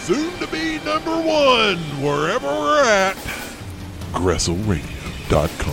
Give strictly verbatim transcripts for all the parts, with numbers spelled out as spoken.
soon to be number one wherever we're at. Gressel Radio dot com.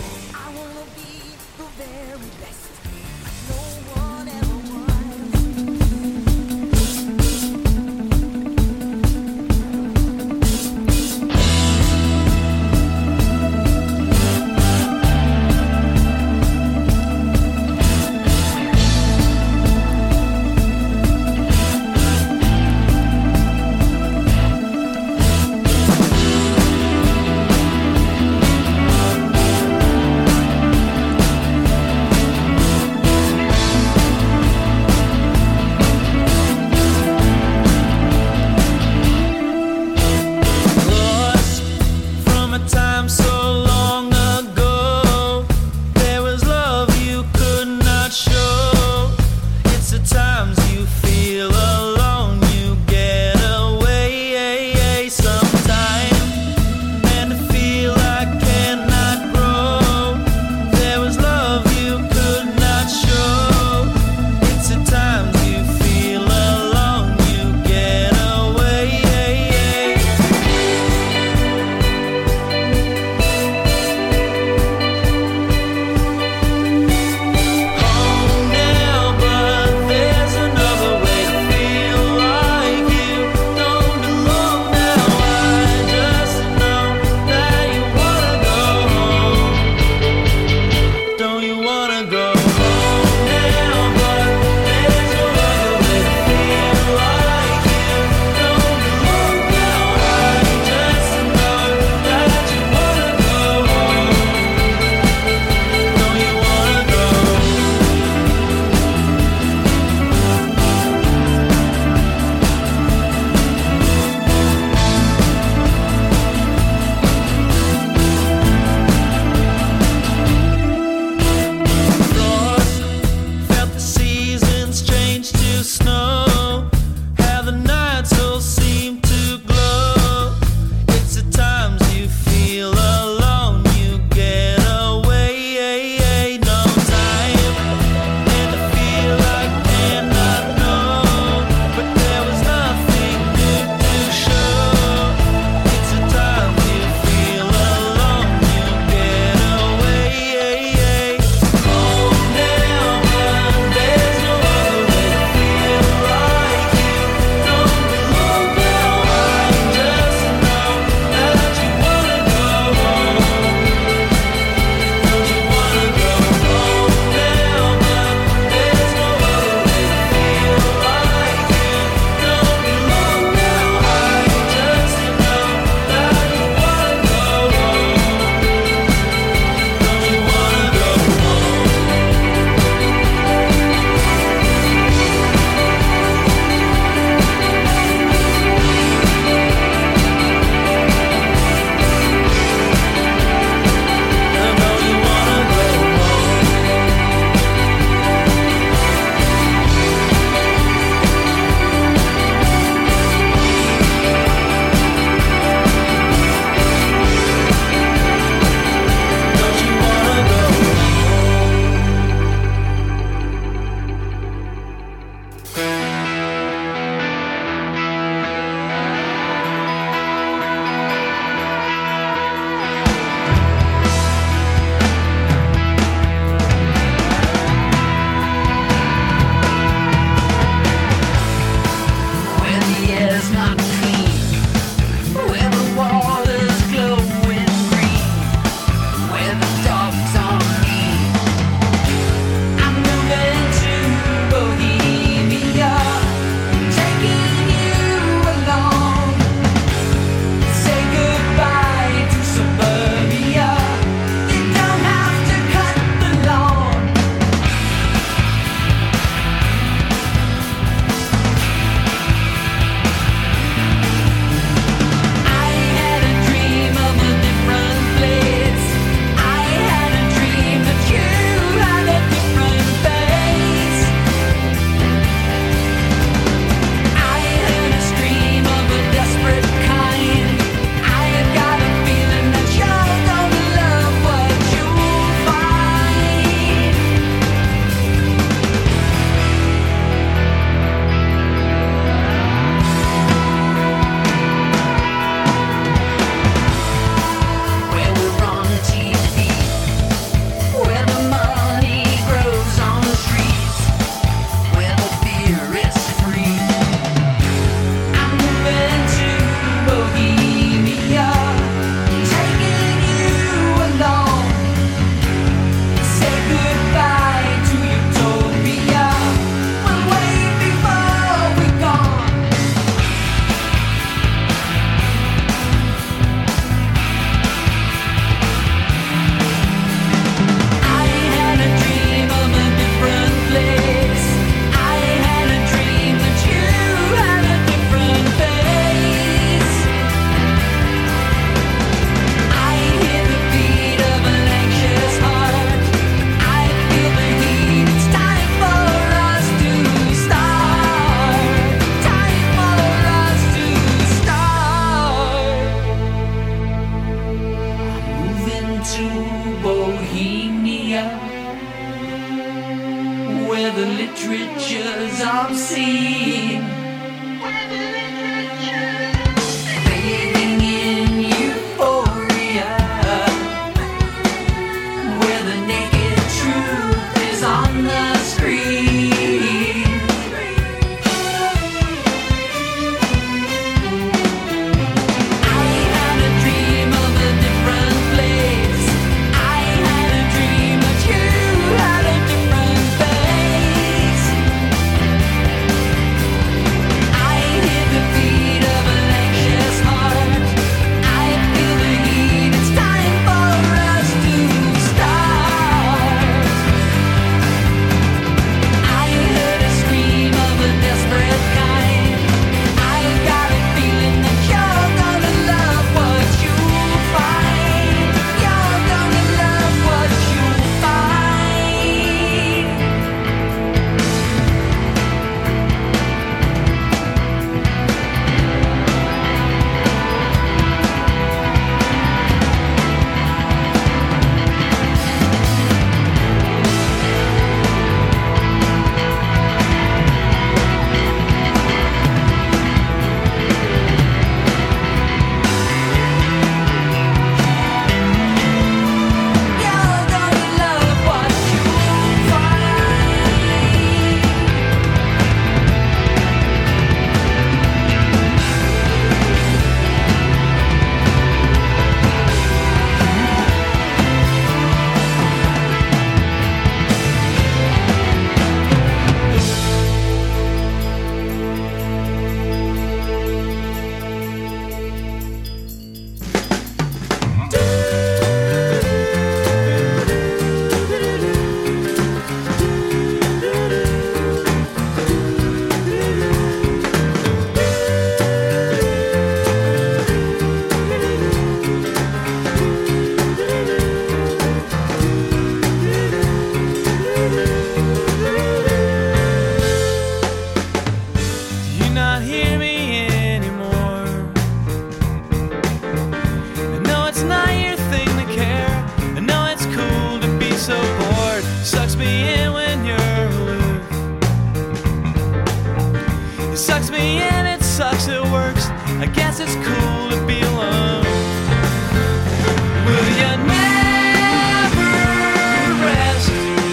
I guess it's cool to be alone. Will you never rest?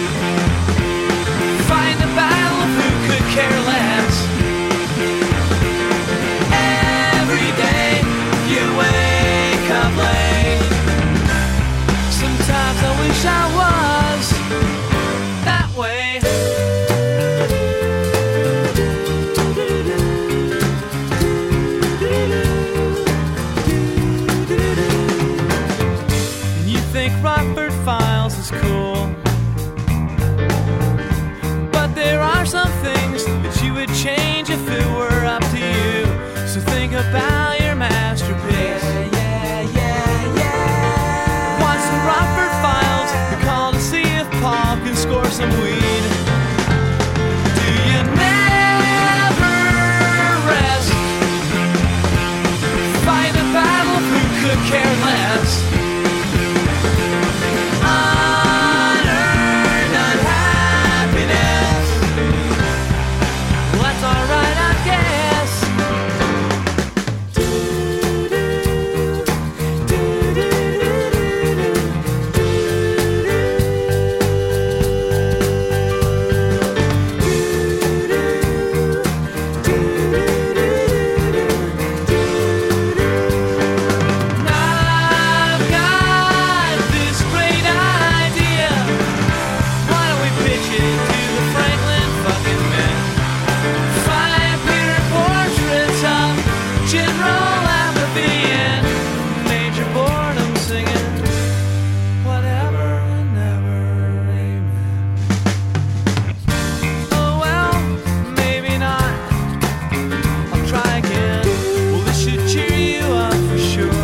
Fight the battle of who could care less. Every day you wake up late. Sometimes I wish I was that way. And you think Rockford Files is cool, but there are some things that you would change if it were up to you. So think about your masterpiece. Yeah, yeah, yeah. Watch some Rockford Files and call to see if Paul can score some weed. Do you never rest? Fight the battle of who could care less. Unearned unhappiness. Well, that's alright, I guess. I've got this great idea. Why don't we pitch it to the Franklin fucking men? Five Peter portraits of General Apathy and Major Boredom singing whatever and never, amen. Oh well, maybe not. I'll try again. Well, this should cheer you up for sure.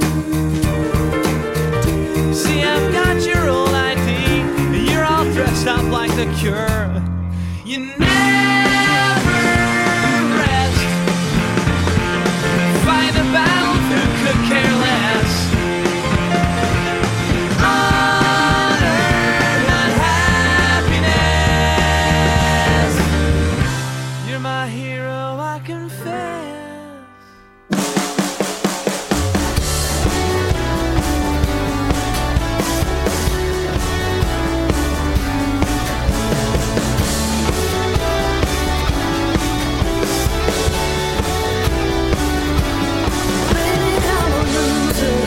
See, I've got your old I D, and you're all dressed up like the Cure. You never rest. Fight the battle who could care less. Unearned unhappiness. You're my hero, I confess. Baby, I'm a loser.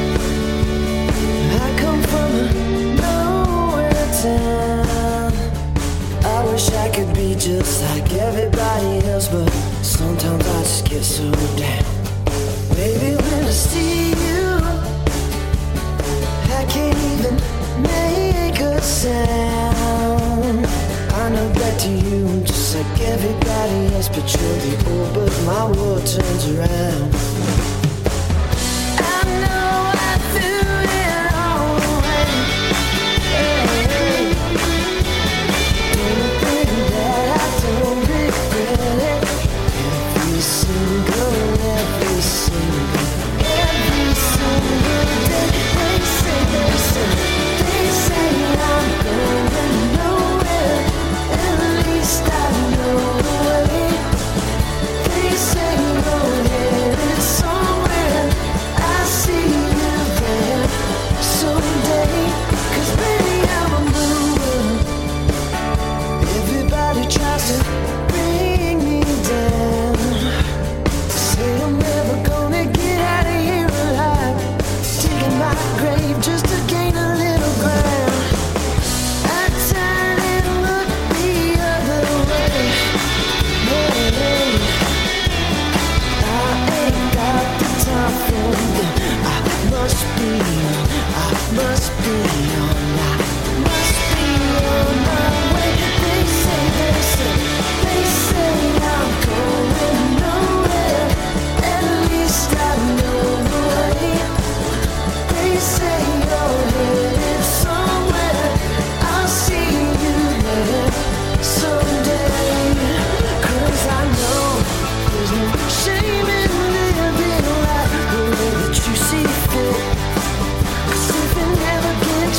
I come from a nowhere town. I wish I could be just like everybody else, but sometimes I just get so down. Baby, when I see you, I can't even make a sound. I know that to you, I'm just like everybody else, but you're the old, but my world turns around. I know I threw it all away. Hey, don't think that I don't regret it. Every single, every single, every single day. They say, they say, they say I'm going nowhere. At least I know the way. They say you're headed somewhere. I see you there someday. 'Cause baby, I'm a mover. Everybody tries to bring me down. Say I'm never gonna get out of here alive. Digging my grave just to gain a little ground. I turn and look the other way. Hey, I ain't got the time for them. I must be on, I must be on, I must be on my way. They say, they say, they say I'm going nowhere. At least I know the way. They say you're headed somewhere. I'll see you there someday. 'Cause I know there's no shame in living life the way that you see fit. 'Cause if it never gets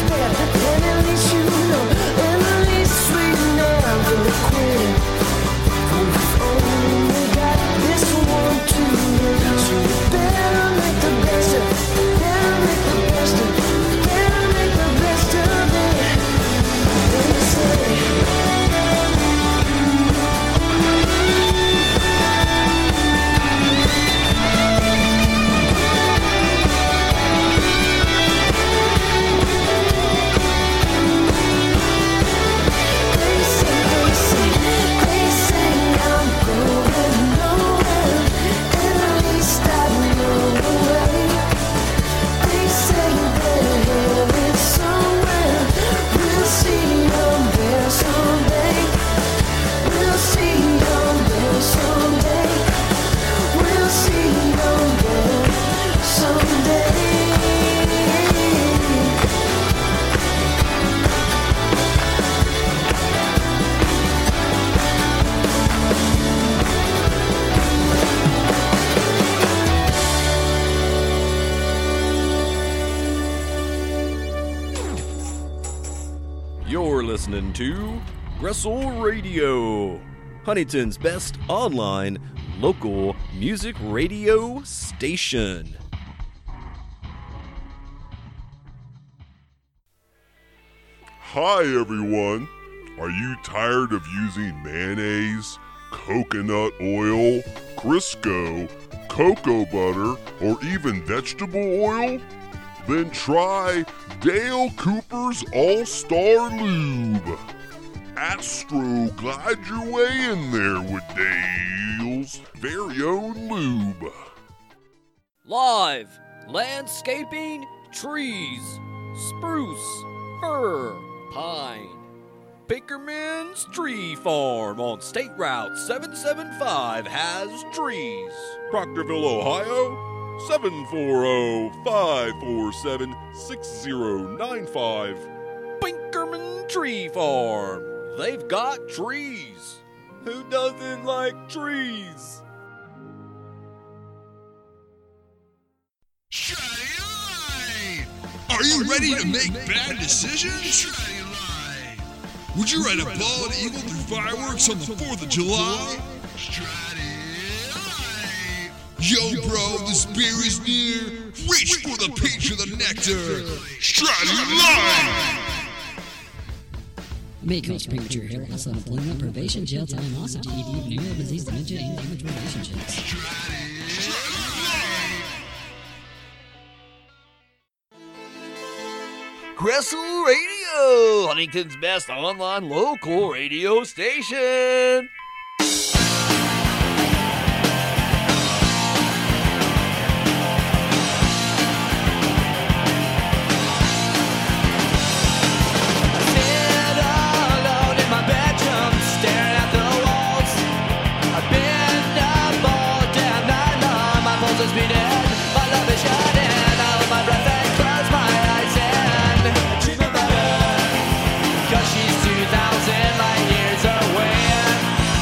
listening to Gressel Radio, Huntington's best online local music radio station. Hi everyone! Are you tired of using mayonnaise, coconut oil, Crisco, cocoa butter, or even vegetable oil? Then try Dale Cooper's All-Star Lube. Astro glide your way in there with Dale's very own lube. Live, landscaping, trees, spruce, fir, pine. Bakerman's Tree Farm on State Route seven seventy-five has trees. Proctorville, Ohio, seven four zero, five four seven, six zero nine five. Bakerman Tree Farm. They've got trees. Who doesn't like trees? Shiny Line! Are you ready to make bad decisions? Shiny Line! Would you ride a bald eagle through fireworks on the fourth of July? Shiny Line! Yo, bro, this beer is near. Reach for the peach or the nectar. Shiny Line! May cause premature hair loss, unemployment, probation, jail time, loss of G E D, venereal disease, dementia, and damaged relationships. Gressel Radio, Huntington's best online local radio station. Cause she's two thousand light years away.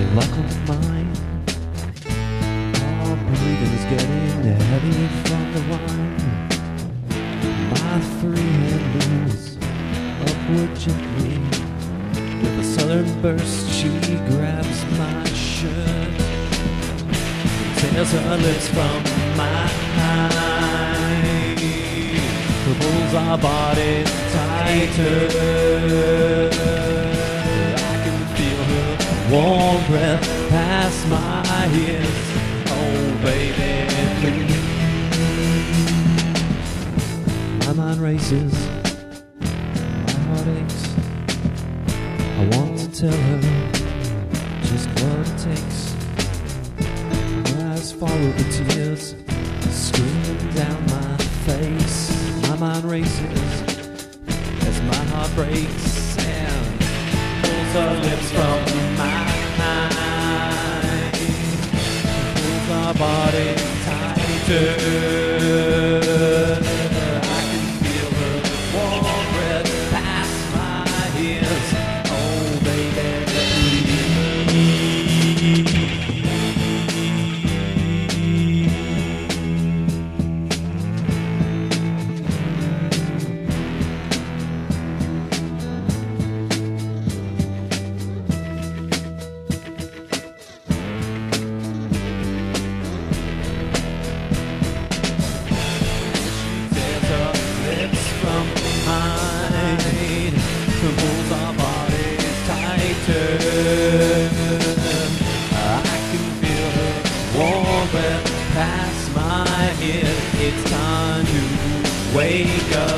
luck on mine. Our breathing is getting heavy from the wine. My free hand moves upward gently. With a southern burst, she grabs my shirt, tears her lips from mine, pulls our bodies tighter. I can feel her warm breath past my ears. Oh, baby, please. My mind races, my heart aches. I want to tell her just what it takes. Her eyes follow the tears streaming down my face. My mind races as my heart breaks and pulls her lips from mine, pulls our bodies tighter. I can feel her warm breath past my ears. Oh, baby, it's time to wake up.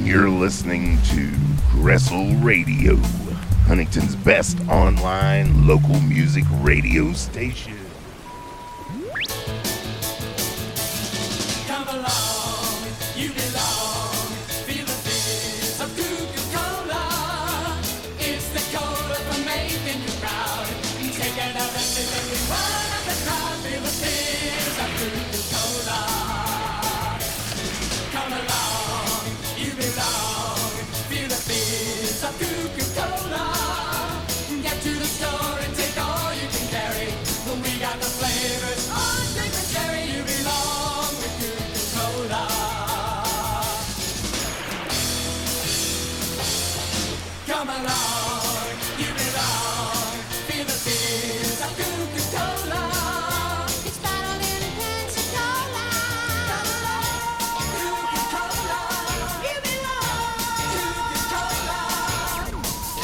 and you're listening to Gressel Radio, Huntington's best online local music radio station. Come along, you belong. Feel the fizz of Coca-Cola. It's the cola for making you proud. Take another sip and we run up the crowd. Feel the fizz of Coca-Cola. Come along, you belong. Feel the fizz of Coca-Cola. Get to the store and take all you can carry. When we got the flavors, orange, grape, and cherry, you belong with Coca-Cola. Come along, you belong. Feel the fizz of Coca-Cola. It's bottled in Pensacola. Come along, Coca-Cola. You belong, Coca-Cola.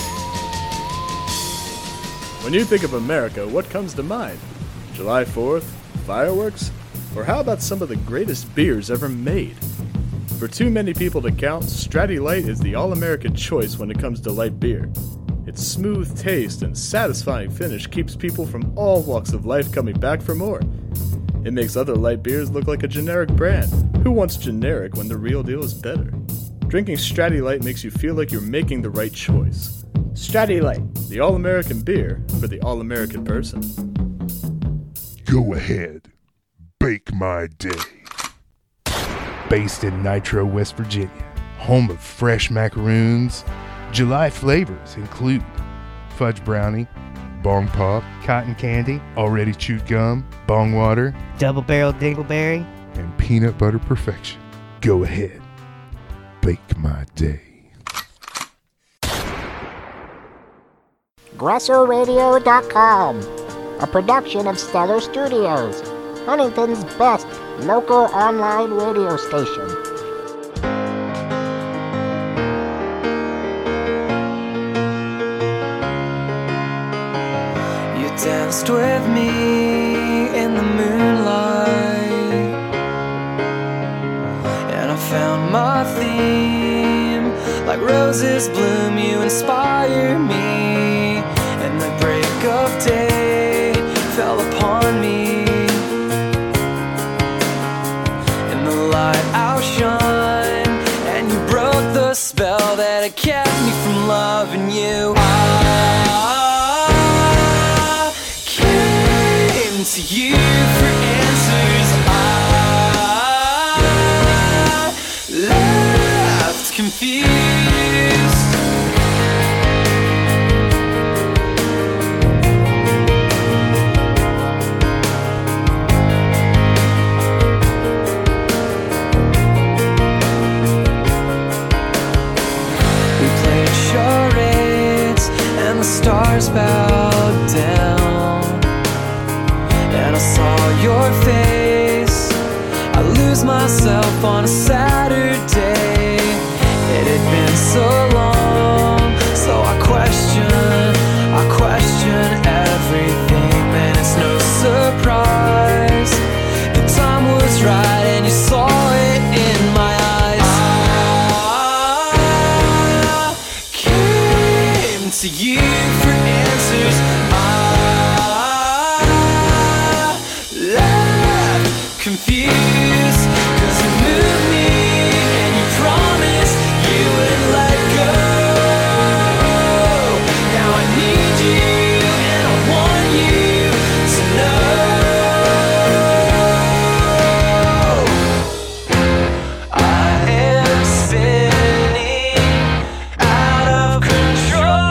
When you think of America, what comes to mind? July fourth? Fireworks? Or how about some of the greatest beers ever made? For too many people to count, Stratty Light is the all-American choice when it comes to light beer. Its smooth taste and satisfying finish keeps people from all walks of life coming back for more. It makes other light beers look like a generic brand. Who wants generic when the real deal is better? Drinking Stratty Light makes you feel like you're making the right choice. Stratty Light, the all-American beer for the all-American person. Go ahead, bake my day. Based in Nitro, West Virginia, home of fresh macaroons, July flavors include fudge brownie, bong pop, cotton candy, already chewed gum, bong water, double barrel dingleberry, and peanut butter perfection. Go ahead, bake my day. Gressel Radio dot com, a production of Stellar Studios, Huntington's best local online radio station. You danced with me in the moonlight, and I found my theme. Like roses bloom, you inspire me, and the break of day fell upon me. In the light I'll shine, and you broke the spell that had kept me from loving you. I came to you for answers. I left confused. The stars bowed down, and I saw your face. I lose myself on a Saturday. It had been so long, so I question, I question everything. Man, it's no surprise. The time was right, and you saw it in my eyes. To you for answers. I left confused, 'cause you moved me and you promised you would let go. Now I need you and I want you to know. I am spinning out of control.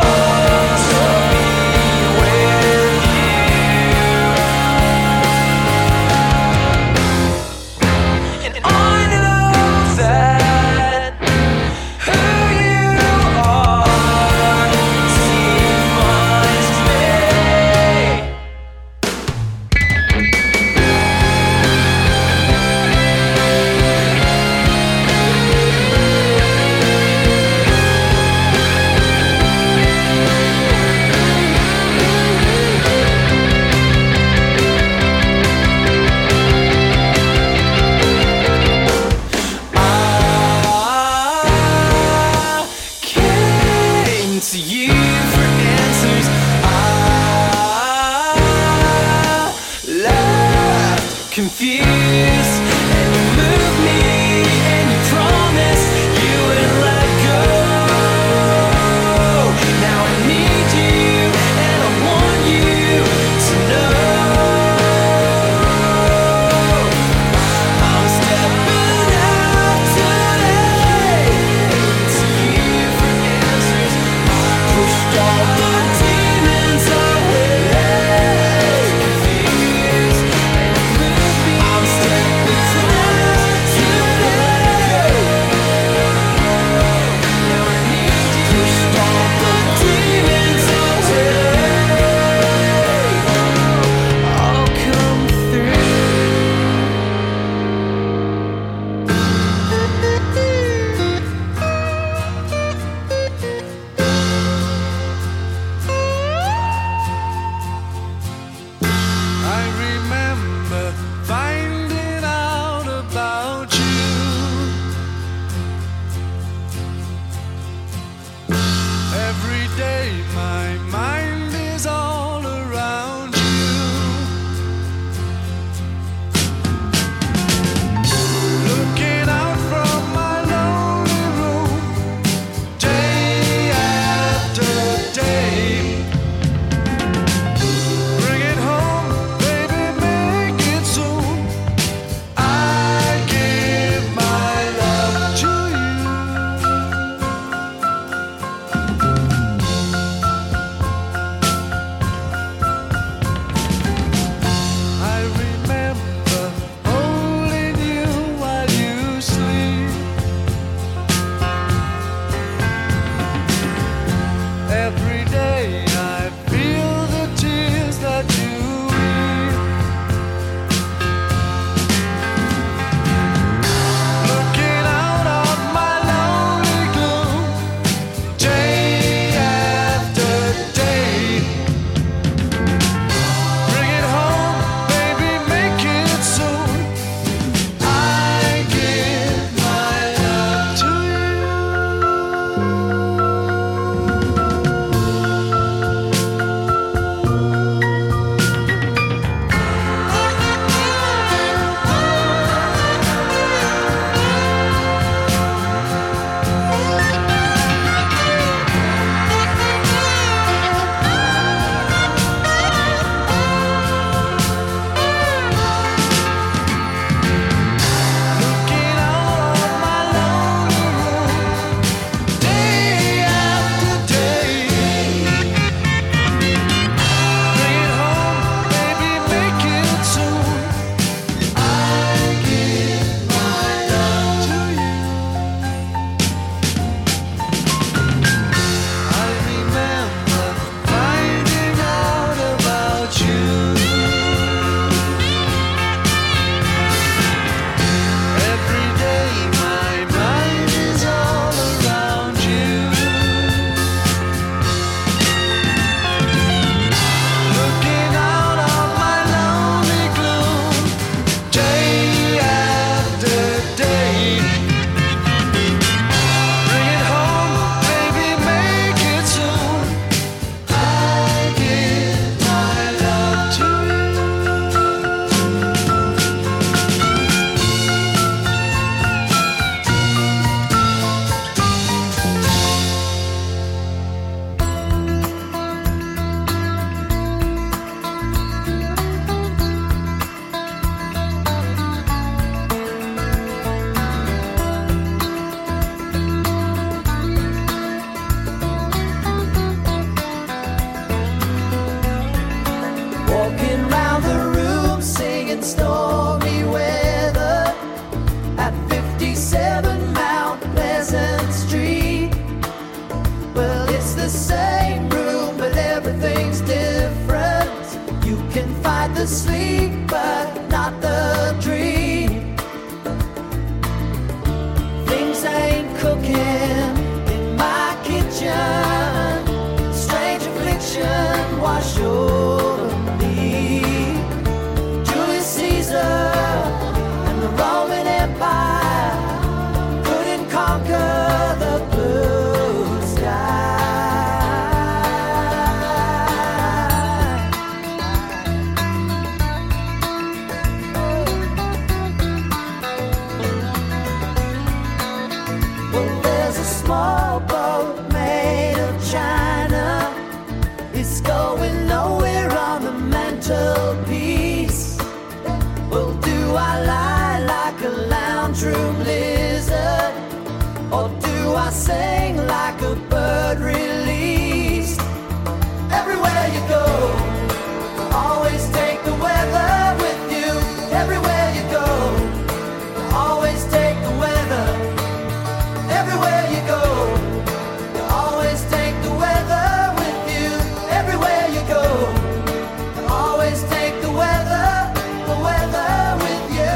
Or do I sing like a bird released? Everywhere you go, always take the weather with you. Everywhere you go, always take the weather. Everywhere you go, you always take the weather with you. Everywhere you go, you always take the weather, the weather with you.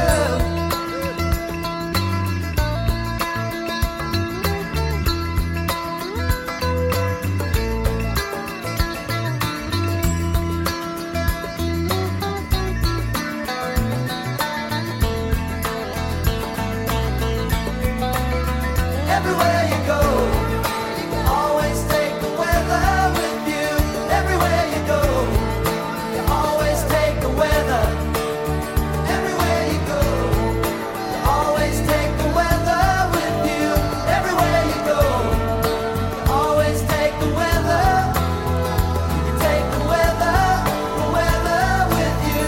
Everywhere you go, always take the weather with you. Everywhere you go, you always take the weather. Everywhere you go, you always take the weather with you. Everywhere you go, you always take the weather. You take the weather, the weather with you.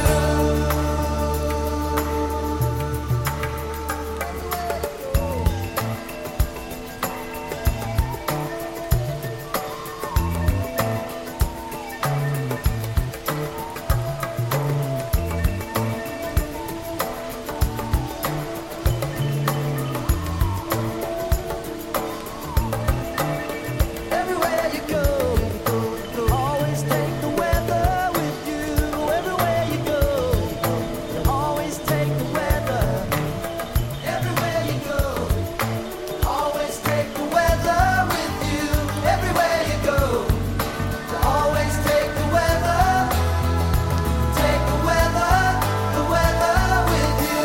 Everywhere you go, you'll always take the weather with you. Everywhere you go, you'll always take the weather. Everywhere you go, always take the weather with you. Everywhere you go, you'll always take the weather. Take the weather, the weather with you.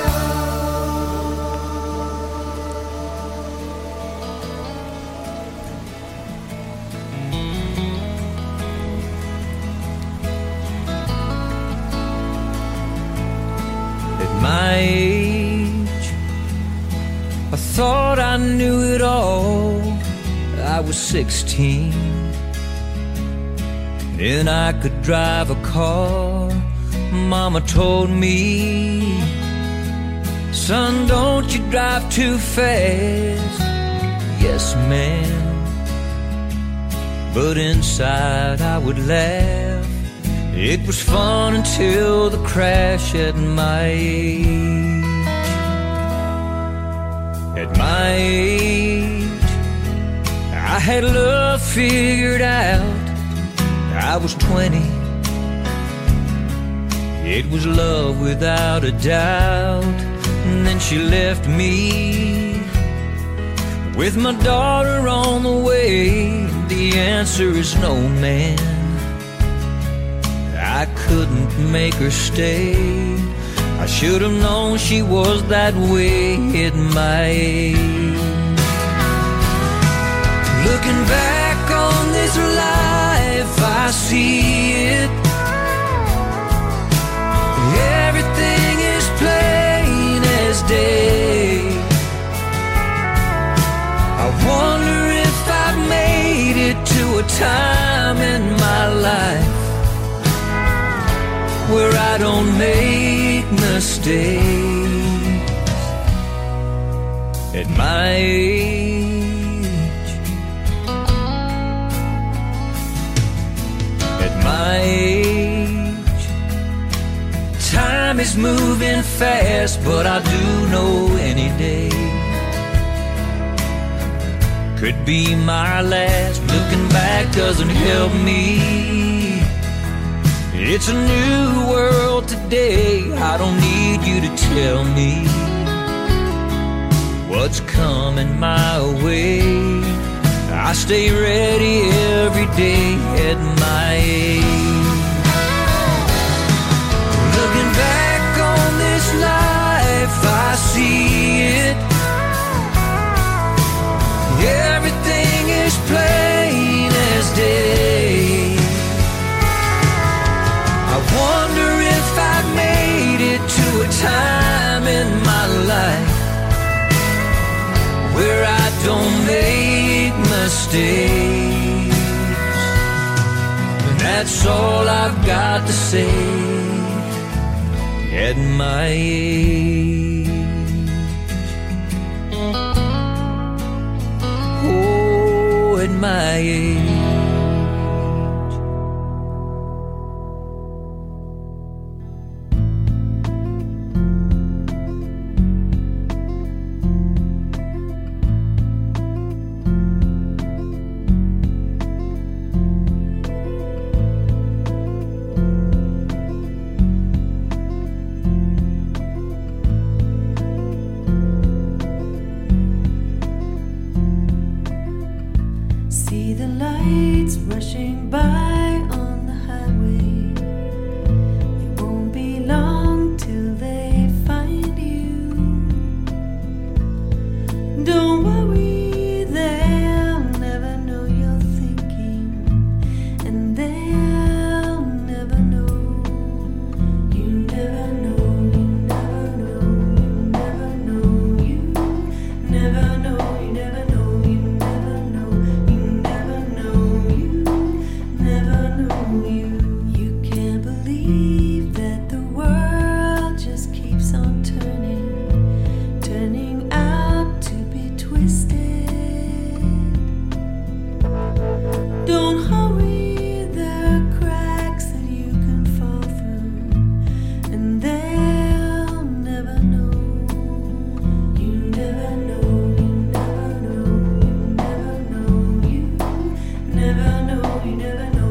At my age, I thought I knew it all. I was sixteen, and I could drive a car. Mama told me, son, don't you drive too fast. Yes, ma'am. But inside I would laugh. It was fun until the crash at my age. At my age, I had love figured out. I was twenty. It was love without a doubt. And then she left me with my daughter on the way. The answer is no, man. I couldn't make her stay. I should have known she was that way at my age. Looking back on this life, I see it. Everything is plain as day. I wonder if I've made it to a time in my life where I don't make mistakes. At my age, at my age, time is moving fast, but I do know any day could be my last. Looking back doesn't help me. It's a new world today. I don't need you to tell me what's coming my way. I stay ready every day at my age. Looking back on this life, I see it. Everything is plain as day. I wonder if I've made it to a time in my life where I don't make mistakes. And that's all I've got to say at my age. age. See the lights rushing by on the highway. It won't be long till they find you. Don't worry, they'll never know you're thinking, and they'll never know. You never know, you never know, you never know, you never know, you never know, you never know. Never know you. You can't believe that the world just keeps on turning, turning out to be twisted. Don't hurry, there are cracks that you can fall through, and they'll never know. You never know, you never know, you never know, you never know, you never know.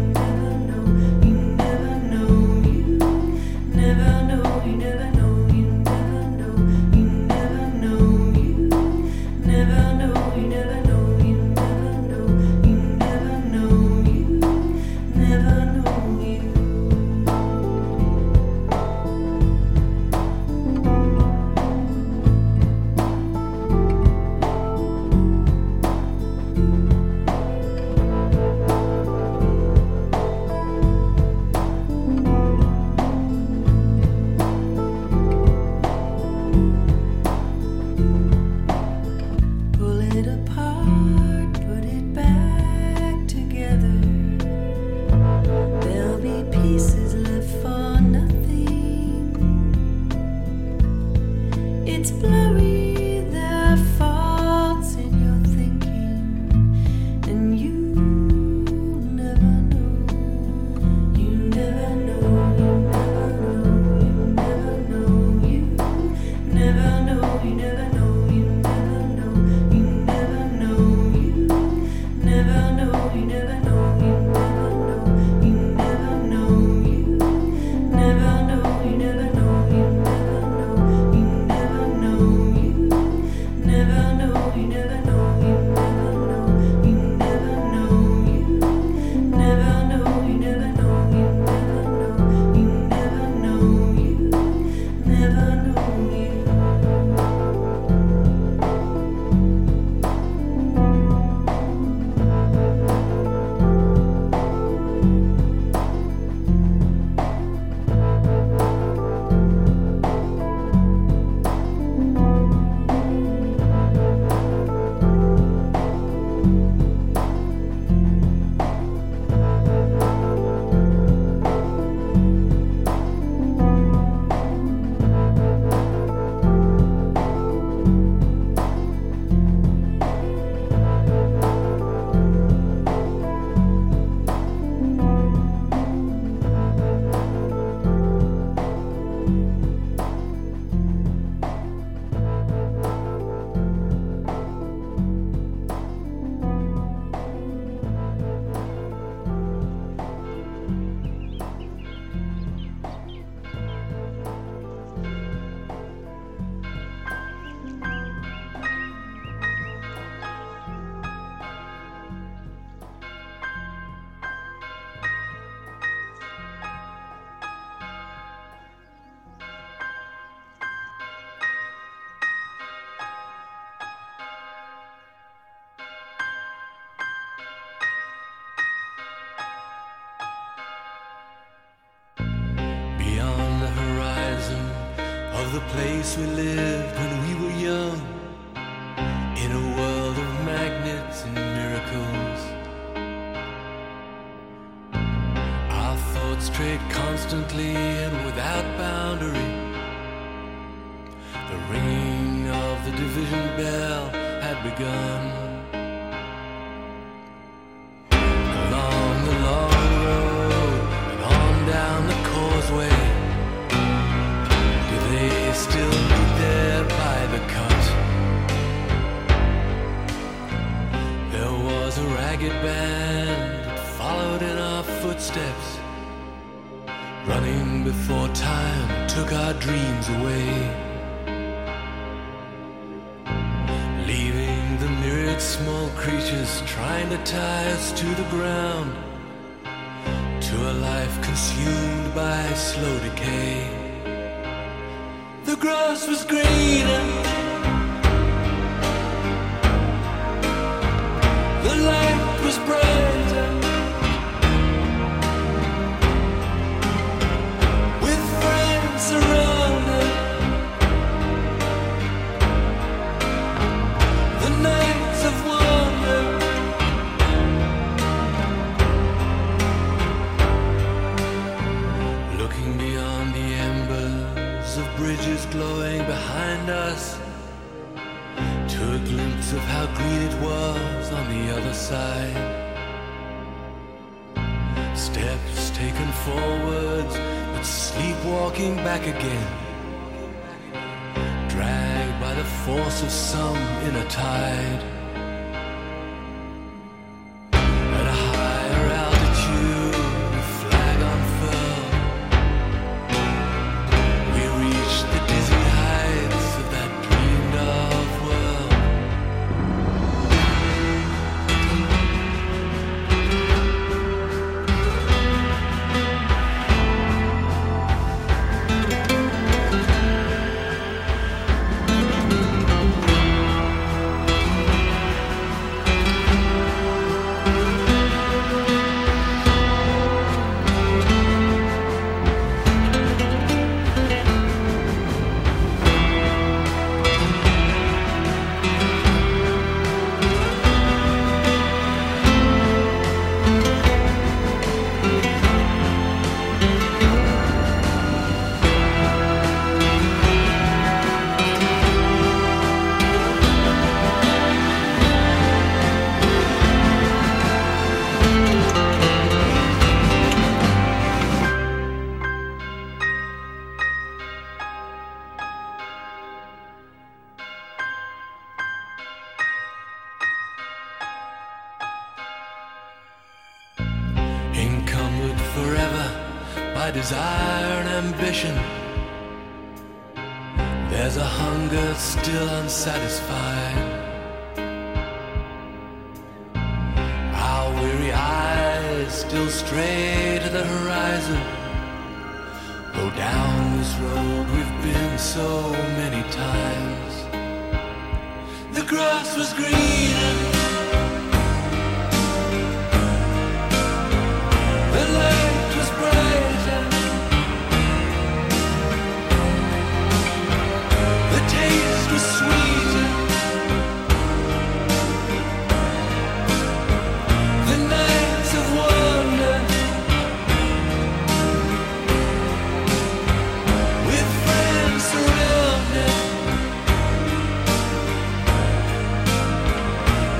the place we lived when we were young, in a world of magnets and miracles. Our thoughts strayed constantly and without boundary. The ringing of the division bell had begun. ragged band that followed in our footsteps, running before time took our dreams away, leaving the myriad small creatures trying to tie us to the ground, to a life consumed by slow decay. The grass was greener, the light was brighter, with friends around us. The nights of wonder, looking beyond the embers of bridges glowing behind us, to a glimpse of how green it was on the other side. Steps taken forwards, but sleepwalking back again, dragged by the force of some inner tide. At a higher altitude, a flag unfurled, we reached the dizzy heights of that dreamed of world. Encumbered forever by desire and ambition, there's a hunger still unsatisfied. Our weary eyes still stray to the horizon, though down this road we've been so many times. The grass was greener, the light was brighter, the taste was sweeter, the nights of wonder, with friends surrounded.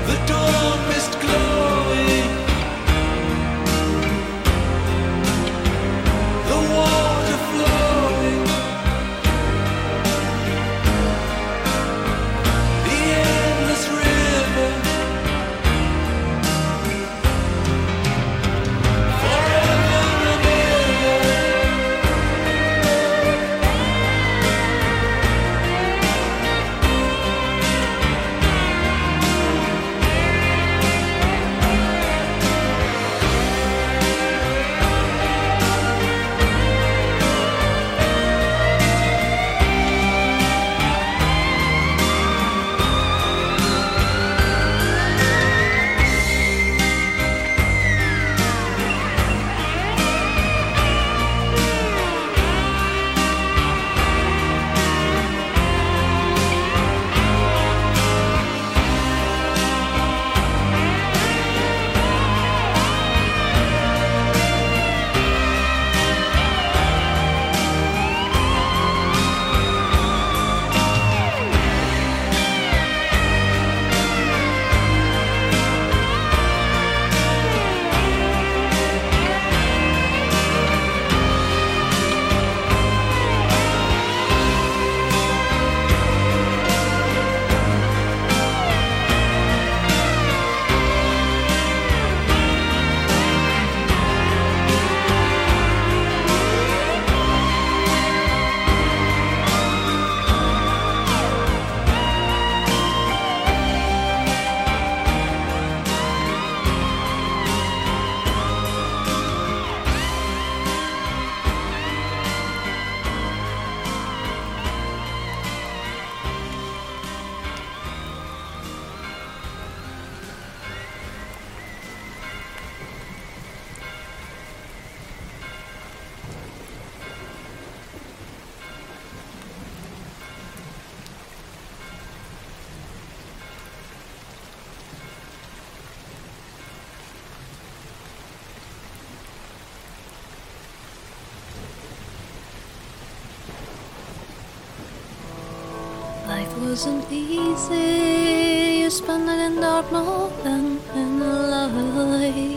wasn't easy. You spent it in dark more than in the light.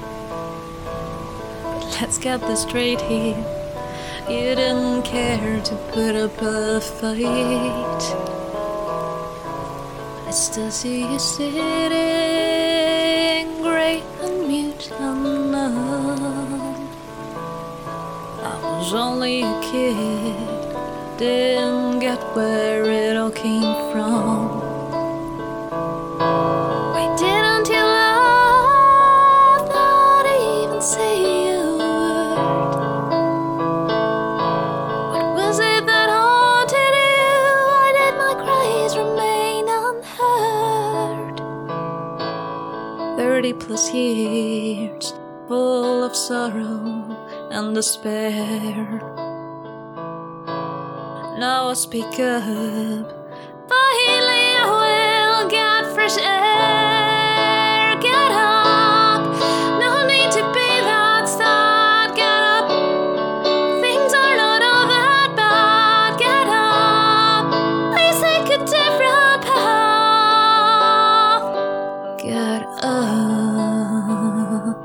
But let's get this straight here. You didn't care to put up a fight. I still see you sitting, grey and mute and numb. I was only a kid, didn't get where it all came from. Waited until love, not even say a word. What was it that haunted you? Why did my cries remain unheard? Thirty plus years, full of sorrow and despair. Now I speak up, finally I will get fresh air. Get up, no need to be that sad. Get up, things are not all that bad. Get up, please take a different path. Get up.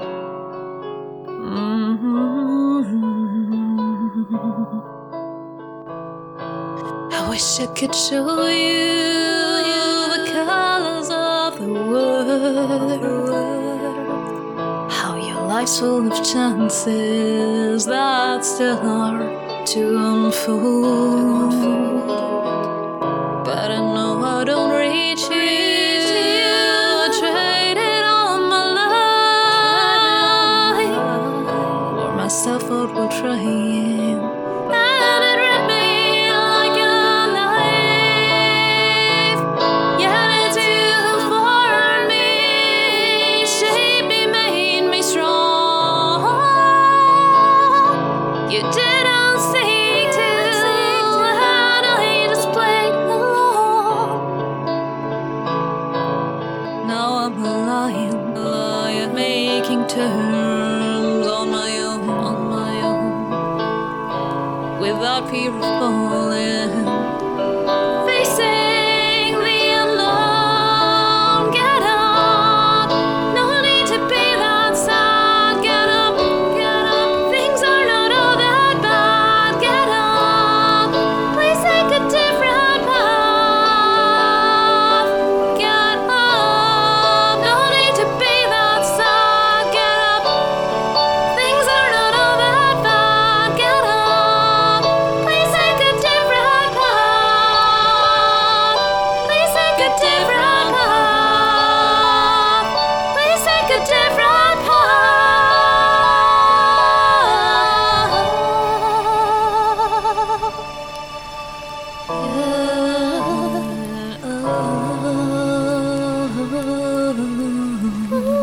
Mm-hmm. I wish I could show you the colors of the world. How your life's full of chances that still are to unfold. But I know I don't reach you. I traded all my life, wore myself out while trying, and it ripped me. Terms on my own, on my own, without fear of falling, facing the unknown. Get up, no need to be that sad. Get up, get up, things are not all that bad. Get up, please take a different path. Get up, no need to be that sad. Oh